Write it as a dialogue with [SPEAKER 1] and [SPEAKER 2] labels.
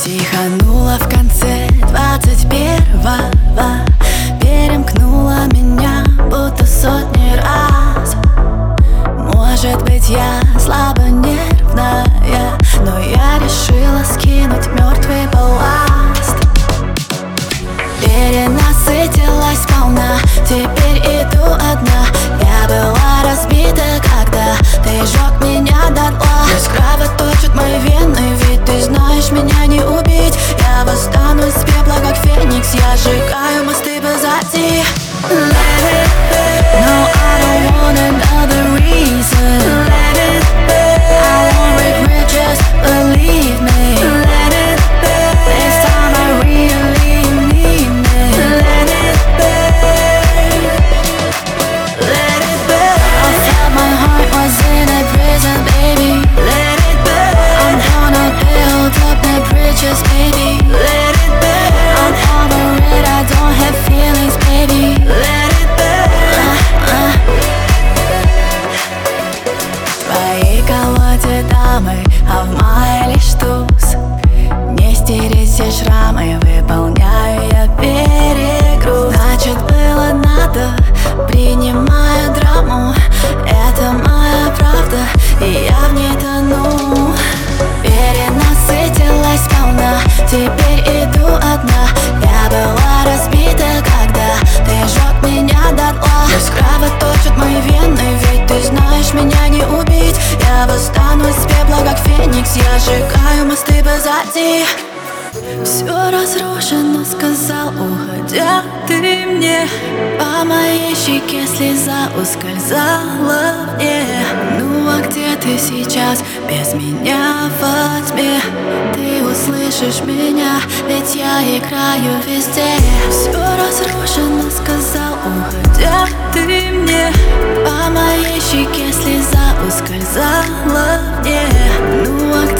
[SPEAKER 1] Психанула в конце 21-го, перемкнула меня будто сотни раз. Может быть, я слабонервная, но я решила скинуть мертвый балласт. Перенасытилась сполна, теперь иду одна. Я была разбита, когда ты жёг меня дотла. Здесь кровоточат мои вены, ведь ты знаешь, меня не убить. Я восстану из пепла, как феникс. Я сжигаю мосты позади. Let it be. No, I don't want another reason. Let it be. I won't regret, just believe me. Let it be. This time I really need me. Let it be. Let it be. I felt my heart was in a prison, baby. Let it be. I'm gonna build up the bridges, baby. Let it be. I'm over it, I don't have feelings, baby. Let it be. В твоей колоде дамы, а в моей лишь туз. Не стереть все шрамы, выполняю я перегруз. Значит, было надо, принимая драму. Это моя правда, и я в ней тону. Перенасытилась сполна, теперь иду одна. Я была разбита, когда ты жёг меня дотла. Здесь кровоточат мои вены, ведь ты знаешь, меня не убить. Я восстану из пепла, как феникс. Я сжигаю мосты позади. Все разрушено, сказал, уходя ты мне. По моей щеке слеза ускользала мне. Ну а где ты сейчас без меня во тьме? Ты услышишь меня, ведь я играю везде. Все разрушено, сказал, уходя ты мне. По моей щеке слеза ускользала мне. Ну а